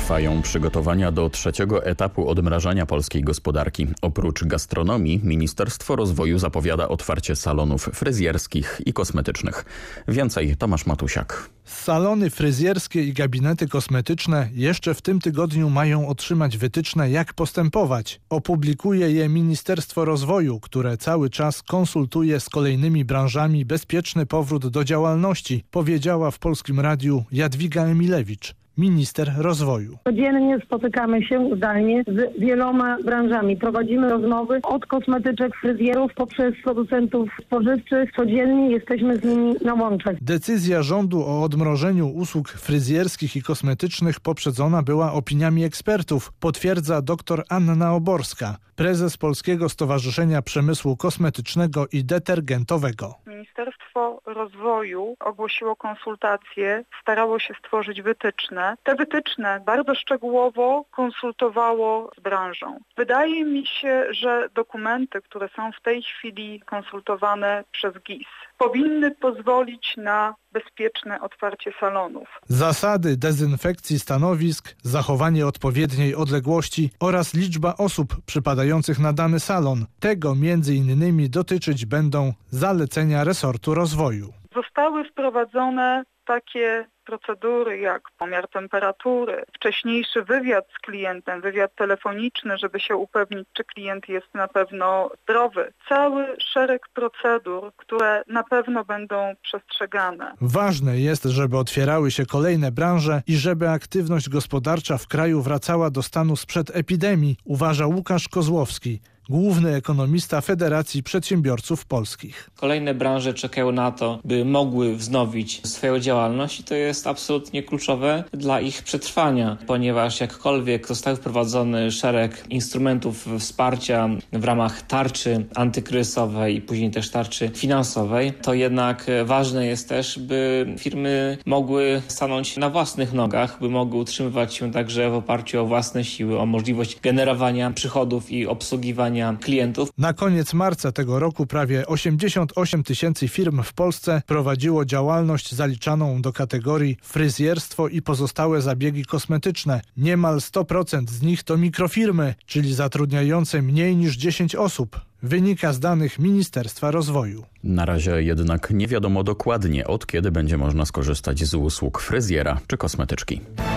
Trwają przygotowania do trzeciego etapu odmrażania polskiej gospodarki. Oprócz gastronomii Ministerstwo Rozwoju zapowiada otwarcie salonów fryzjerskich i kosmetycznych. Więcej Tomasz Matusiak. Salony fryzjerskie i gabinety kosmetyczne jeszcze w tym tygodniu mają otrzymać wytyczne, jak postępować. Opublikuje je Ministerstwo Rozwoju, które cały czas konsultuje z kolejnymi branżami bezpieczny powrót do działalności, powiedziała w Polskim Radiu Jadwiga Emilewicz, minister rozwoju. Codziennie spotykamy się zdalnie z wieloma branżami. Prowadzimy rozmowy od kosmetyczek, fryzjerów poprzez producentów spożywczych. Codziennie jesteśmy z nimi na łączach. Decyzja rządu o odmrożeniu usług fryzjerskich i kosmetycznych poprzedzona była opiniami ekspertów, potwierdza dr Anna Oborska, prezes Polskiego Stowarzyszenia Przemysłu Kosmetycznego i Detergentowego. Ministerstwo Rozwoju ogłosiło konsultacje, starało się stworzyć wytyczne. Te wytyczne bardzo szczegółowo konsultowało z branżą. Wydaje mi się, że dokumenty, które są w tej chwili konsultowane przez GIS, powinny pozwolić na bezpieczne otwarcie salonów. Zasady dezynfekcji stanowisk, zachowanie odpowiedniej odległości oraz liczba osób przypadających na dany salon. Tego między innymi dotyczyć będą zalecenia resortu rozwoju. Zostały wprowadzone takie procedury jak pomiar temperatury, wcześniejszy wywiad z klientem, wywiad telefoniczny, żeby się upewnić, czy klient jest na pewno zdrowy. Cały szereg procedur, które na pewno będą przestrzegane. Ważne jest, żeby otwierały się kolejne branże i żeby aktywność gospodarcza w kraju wracała do stanu sprzed epidemii, uważa Łukasz Kozłowski, główny ekonomista Federacji Przedsiębiorców Polskich. Kolejne branże czekają na to, by mogły wznowić swoją działalność i to jest absolutnie kluczowe dla ich przetrwania, ponieważ jakkolwiek został wprowadzony szereg instrumentów wsparcia w ramach tarczy antykryzysowej i później też tarczy finansowej, to jednak ważne jest też, by firmy mogły stanąć na własnych nogach, by mogły utrzymywać się także w oparciu o własne siły, o możliwość generowania przychodów i obsługiwania klientów. Na koniec marca tego roku prawie 88 tysięcy firm w Polsce prowadziło działalność zaliczaną do kategorii fryzjerstwo i pozostałe zabiegi kosmetyczne. Niemal 100% z nich to mikrofirmy, czyli zatrudniające mniej niż 10 osób. Wynika z danych Ministerstwa Rozwoju. Na razie jednak nie wiadomo dokładnie, od kiedy będzie można skorzystać z usług fryzjera czy kosmetyczki.